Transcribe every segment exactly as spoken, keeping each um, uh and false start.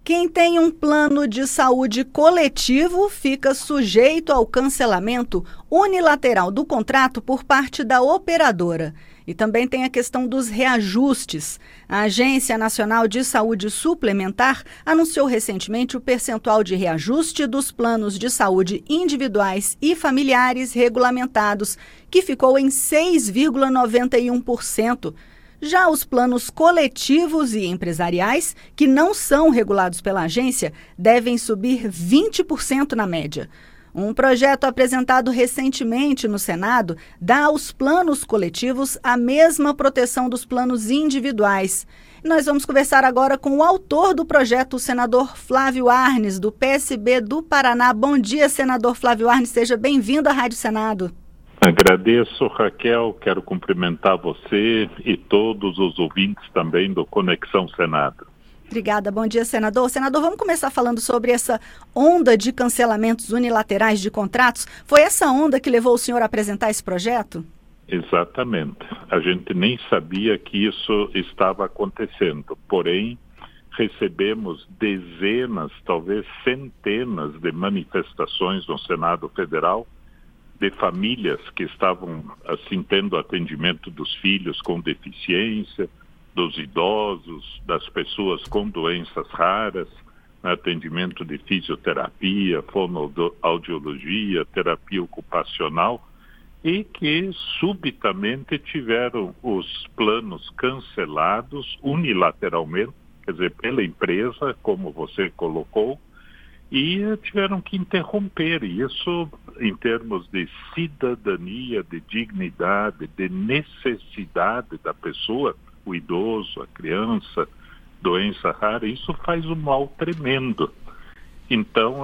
Quem tem um plano de saúde coletivo fica sujeito ao cancelamento unilateral do contrato por parte da operadora. E também tem a questão dos reajustes. A Agência Nacional de Saúde Suplementar anunciou recentemente o percentual de reajuste dos planos de saúde individuais e familiares regulamentados, que ficou em seis vírgula noventa e um por cento. Já os planos coletivos e empresariais, que não são regulados pela agência, devem subir vinte por cento na média. Um projeto apresentado recentemente no Senado dá aos planos coletivos a mesma proteção dos planos individuais. Nós vamos conversar agora com o autor do projeto, o senador Flávio Arnes, do P S B do Paraná. Bom dia, senador Flávio Arnes. Seja bem-vindo à Rádio Senado. Agradeço, Raquel. Quero cumprimentar você e todos os ouvintes também do Conexão Senado. Obrigada. Bom dia, senador. Senador, vamos começar falando sobre essa onda de cancelamentos unilaterais de contratos. Foi essa onda que levou o senhor a apresentar esse projeto? Exatamente. A gente nem sabia que isso estava acontecendo. Porém, recebemos dezenas, talvez centenas de manifestações no Senado Federal de famílias que estavam assim tendo atendimento dos filhos com deficiência, dos idosos, das pessoas com doenças raras, atendimento de fisioterapia, fonoaudiologia, terapia ocupacional, e que subitamente tiveram os planos cancelados unilateralmente, quer dizer, pela empresa, como você colocou, e tiveram que interromper isso em termos de cidadania, de dignidade, de necessidade da pessoa, o idoso, a criança, doença rara. Isso faz um mal tremendo. Então,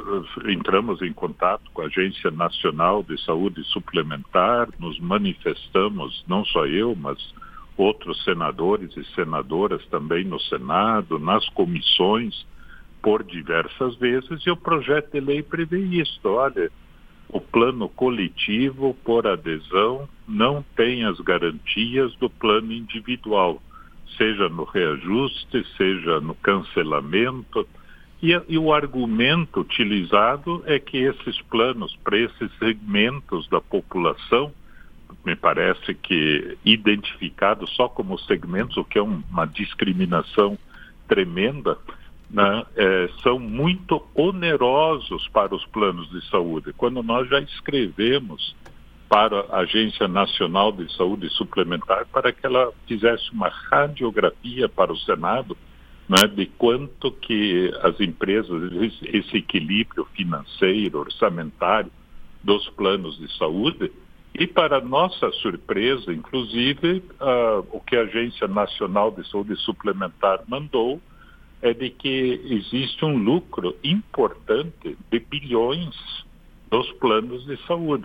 é, entramos em contato com a Agência Nacional de Saúde Suplementar, nos manifestamos, não só eu, mas outros senadores e senadoras também no Senado, nas comissões, por diversas vezes, e o projeto de lei prevê isso. Olha, o plano coletivo por adesão não tem as garantias do plano individual, seja no reajuste, seja no cancelamento, e, e o argumento utilizado é que esses planos para esses segmentos da população, me parece que identificados só como segmentos, o que é um, uma discriminação tremenda, Né, é, são muito onerosos para os planos de saúde. Quando nós já escrevemos para a Agência Nacional de Saúde Suplementar para que ela fizesse uma radiografia para o Senado, né, de quanto que as empresas, esse equilíbrio financeiro, orçamentário dos planos de saúde, e para nossa surpresa, inclusive, uh, o que a Agência Nacional de Saúde Suplementar mandou é de que existe um lucro importante de bilhões dos planos de saúde.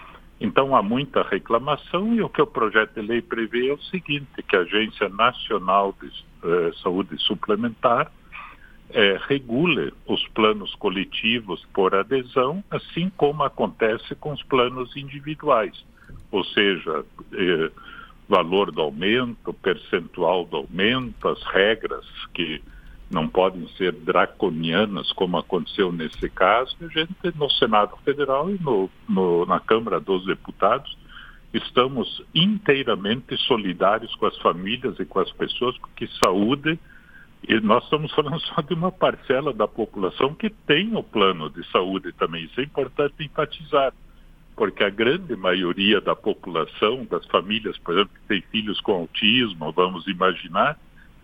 Então há muita reclamação e o que o projeto de lei prevê é o seguinte, que a Agência Nacional de eh, Saúde Suplementar eh, regule os planos coletivos por adesão, assim como acontece com os planos individuais, ou seja, eh, valor do aumento, percentual do aumento, as regras que não podem ser draconianas, como aconteceu nesse caso. A gente, no Senado Federal e no, no, na Câmara dos Deputados, estamos inteiramente solidários com as famílias e com as pessoas, porque saúde, e nós estamos falando só de uma parcela da população que tem o plano de saúde também. Isso é importante enfatizar, porque a grande maioria da população, das famílias, por exemplo, que tem filhos com autismo, vamos imaginar,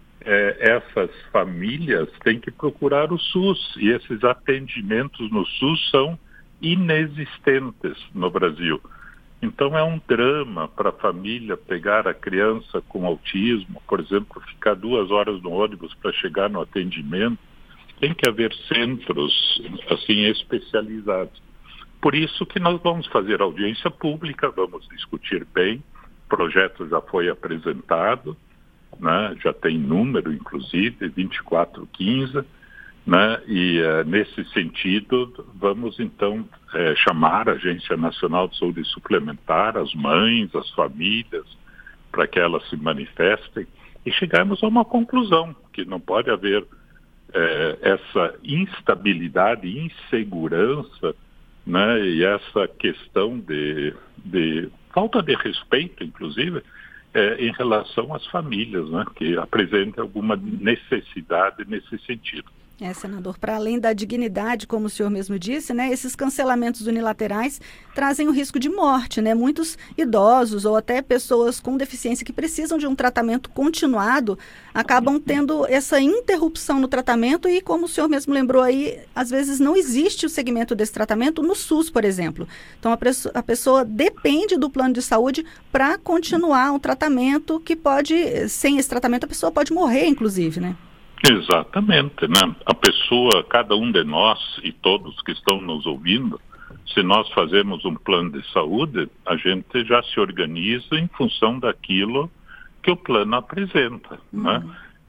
É, essas famílias têm que procurar o SUS, e esses atendimentos no SUS são inexistentes no Brasil. Então é um drama para a família pegar a criança com autismo, por exemplo, ficar duas horas no ônibus para chegar no atendimento. Tem que haver centros assim especializados. Por isso que nós vamos fazer audiência pública, vamos discutir bem, o projeto já foi apresentado, né, já tem número, inclusive, vinte e quatro quinze, né, e uh, nesse sentido vamos então uh, chamar a Agência Nacional de Saúde Suplementar, as mães, as famílias, para que elas se manifestem e chegarmos a uma conclusão, que não pode haver é, essa instabilidade, insegurança, né, e essa questão de, de falta de respeito, inclusive, é, em relação às famílias, né, que apresentam alguma necessidade nesse sentido. É, senador, para além da dignidade, como o senhor mesmo disse, né, esses cancelamentos unilaterais trazem o risco de morte, né? Muitos idosos ou até pessoas com deficiência que precisam de um tratamento continuado acabam tendo essa interrupção no tratamento e, como o senhor mesmo lembrou aí, às vezes não existe o segmento desse tratamento no SUS, por exemplo. Então, a pessoa, a pessoa depende do plano de saúde para continuar um tratamento que pode, sem esse tratamento, a pessoa pode morrer, inclusive, né? Exatamente, né? A pessoa, cada um de nós e todos que estão nos ouvindo, se nós fazemos um plano de saúde, a gente já se organiza em função daquilo que o plano apresenta, uhum. né?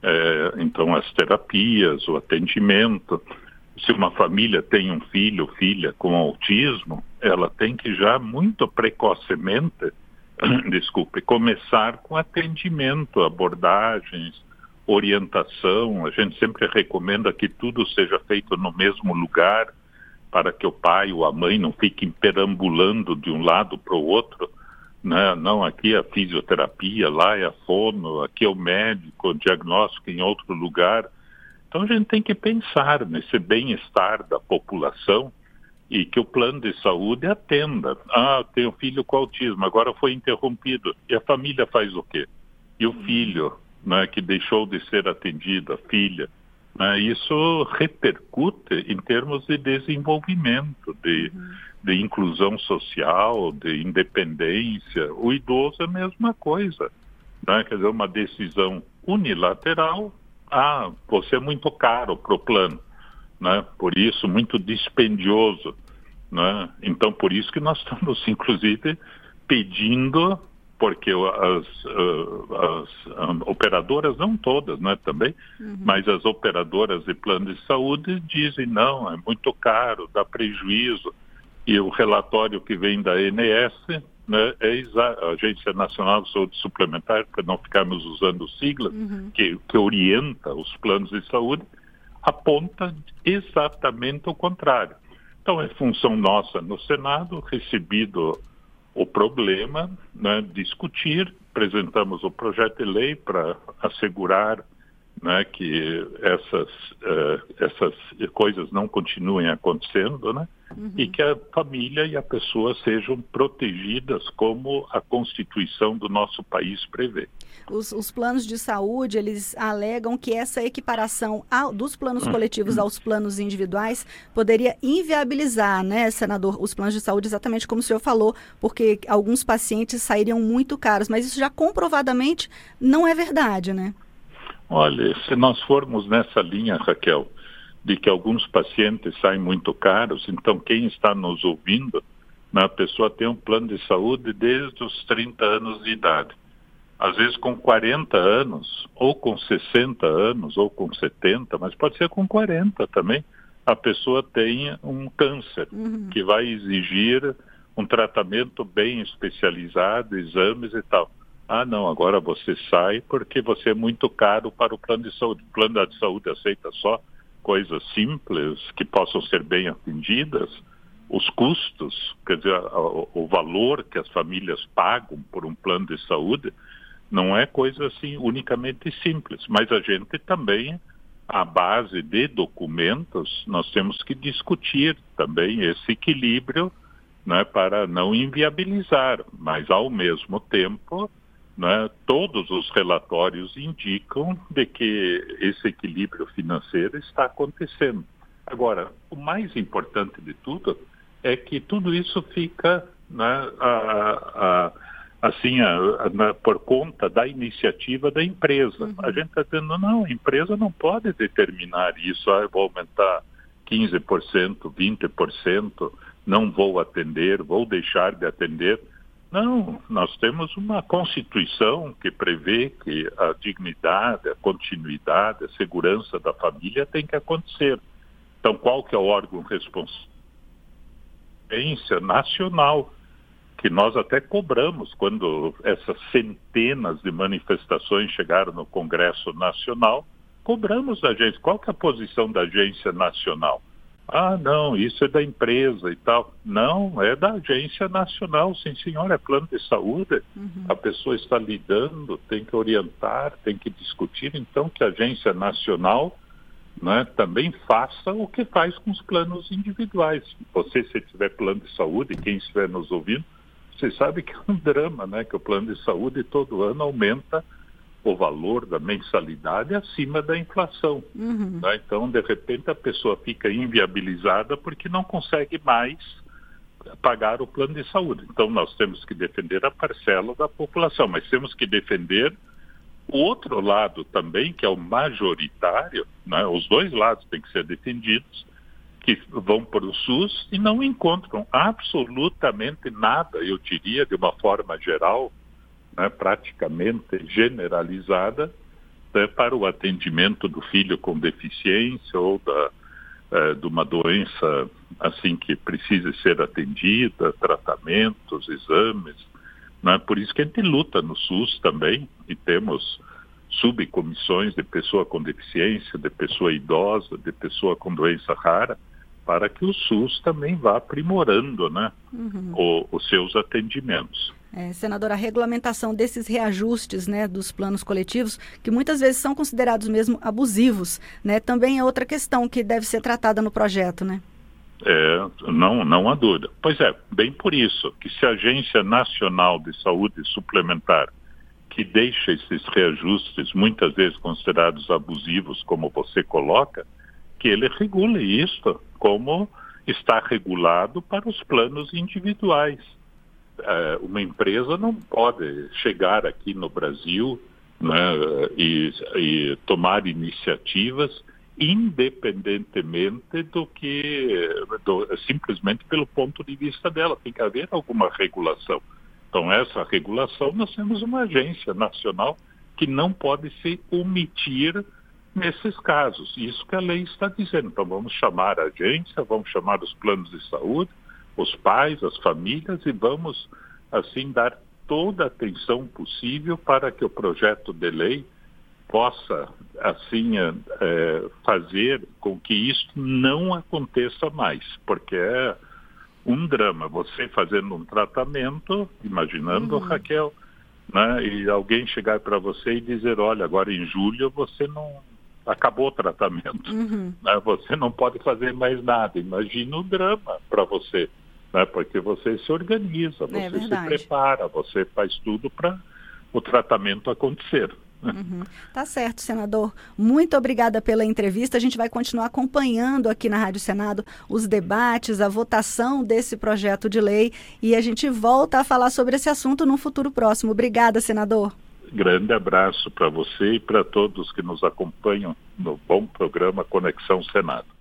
É, então, as terapias, o atendimento. Se uma família tem um filho ou filha com autismo, ela tem que já muito precocemente, desculpe, começar com atendimento, abordagens, orientação. A gente sempre recomenda que tudo seja feito no mesmo lugar para que o pai ou a mãe não fiquem perambulando de um lado para o outro, né? Não, aqui é a fisioterapia, lá é a fono, aqui é o médico, o diagnóstico em outro lugar. Então a gente tem que pensar nesse bem-estar da população e que o plano de saúde atenda. Ah, tenho filho com autismo, agora foi interrompido. E a família faz o quê? E o filho, né, que deixou de ser atendido, a filha, né, isso repercute em termos de desenvolvimento, de, uhum. de inclusão social, de independência. O idoso é a mesma coisa, né? Quer dizer, uma decisão unilateral, ah, você é muito caro para o plano, né? Por isso, muito dispendioso, né? Então, por isso que nós estamos, inclusive, pedindo, porque as, as operadoras, não todas, né, também, uhum. mas as operadoras de plano de saúde dizem, não, é muito caro, dá prejuízo. E o relatório que vem da A N S, né, é a Agência Nacional de Saúde Suplementar, para não ficarmos usando siglas, uhum. que, que orienta os planos de saúde, aponta exatamente o contrário. Então, é função nossa no Senado, recebido o problema, né, discutir, apresentamos o projeto de lei para assegurar, né, que essas, uh, essas coisas não continuem acontecendo, né, uhum. e que a família e a pessoa sejam protegidas como a Constituição do nosso país prevê. Os, os planos de saúde, eles alegam que essa equiparação ao, dos planos coletivos aos planos individuais poderia inviabilizar, né, senador, os planos de saúde, exatamente como o senhor falou, porque alguns pacientes sairiam muito caros, mas isso já comprovadamente não é verdade, né? Olha, se nós formos nessa linha, Raquel, de que alguns pacientes saem muito caros, então quem está nos ouvindo, né, a pessoa tem um plano de saúde desde os trinta anos de idade. Às vezes com quarenta anos, ou com sessenta anos, ou com setenta, mas pode ser com quarenta também, a pessoa tem um câncer, uhum. que vai exigir um tratamento bem especializado, exames e tal. Ah, não, agora você sai porque você é muito caro para o plano de saúde. O plano de saúde aceita só coisas simples que possam ser bem atendidas. Os custos, quer dizer, o, o valor que as famílias pagam por um plano de saúde não é coisa assim unicamente simples. Mas a gente também, à base de documentos, nós temos que discutir também esse equilíbrio, né, para não inviabilizar, mas ao mesmo tempo, né, todos os relatórios indicam de que esse equilíbrio financeiro está acontecendo. Agora, o mais importante de tudo é que tudo isso fica, né, a, a, assim, a, a, por conta da iniciativa da empresa. Uhum. A gente está dizendo, não, a empresa não pode determinar isso, ah, eu vou aumentar quinze por cento, vinte por cento, não vou atender, vou deixar de atender. Não, nós temos uma Constituição que prevê que a dignidade, a continuidade, a segurança da família tem que acontecer. Então, qual que é o órgão responsável? Nacional, que nós até cobramos quando essas centenas de manifestações chegaram no Congresso Nacional, cobramos da agência. Qual que é a posição da agência nacional? Ah, não, isso é da empresa e tal. Não, é da agência nacional, sim senhor, é plano de saúde. Uhum. A pessoa está lidando, tem que orientar, tem que discutir. Então, que a agência nacional, né, também faça o que faz com os planos individuais. Você, se tiver plano de saúde, quem estiver nos ouvindo, você sabe que é um drama, né? Que o plano de saúde todo ano aumenta o valor da mensalidade acima da inflação. Uhum. Né? Então, de repente, a pessoa fica inviabilizada porque não consegue mais pagar o plano de saúde. Então, nós temos que defender a parcela da população, mas temos que defender o outro lado também, que é o majoritário, né? Os dois lados têm que ser defendidos, que vão para o SUS e não encontram absolutamente nada, eu diria, de uma forma geral, né, praticamente generalizada, né, para o atendimento do filho com deficiência ou da, eh, de uma doença assim que precisa ser atendida, tratamentos, exames. Né? Por isso que a gente luta no SUS também e temos subcomissões de pessoa com deficiência, de pessoa idosa, de pessoa com doença rara, para que o SUS também vá aprimorando, né, uhum. o, os seus atendimentos. É, senadora, a regulamentação desses reajustes, né, dos planos coletivos, que muitas vezes são considerados mesmo abusivos, né, também é outra questão que deve ser tratada no projeto, né? É, não, não há dúvida. Pois é, bem por isso que se a Agência Nacional de Saúde Suplementar, que deixa esses reajustes muitas vezes considerados abusivos, como você coloca, que ele regule isso como está regulado para os planos individuais. Uh, uma empresa não pode chegar aqui no Brasil, né, e, e tomar iniciativas independentemente do que, do, simplesmente pelo ponto de vista dela. Tem que haver alguma regulação. Então, essa regulação, nós temos uma agência nacional que não pode se omitir nesses casos. Isso que a lei está dizendo. Então, vamos chamar a agência, vamos chamar os planos de saúde, os pais, as famílias, e vamos, assim, dar toda a atenção possível para que o projeto de lei possa, assim, é, fazer com que isso não aconteça mais, porque é um drama. Você fazendo um tratamento, imaginando, uhum. Raquel, né, e alguém chegar para você e dizer, olha, agora em julho você não... acabou o tratamento, uhum. né, você não pode fazer mais nada. Imagina o drama para você. Né, porque você se organiza, você é se prepara, você faz tudo para o tratamento acontecer. Uhum. Tá certo, senador. Muito obrigada pela entrevista. A gente vai continuar acompanhando aqui na Rádio Senado os debates, a votação desse projeto de lei e a gente volta a falar sobre esse assunto num futuro próximo. Obrigada, senador. Grande abraço para você e para todos que nos acompanham no bom programa Conexão Senado.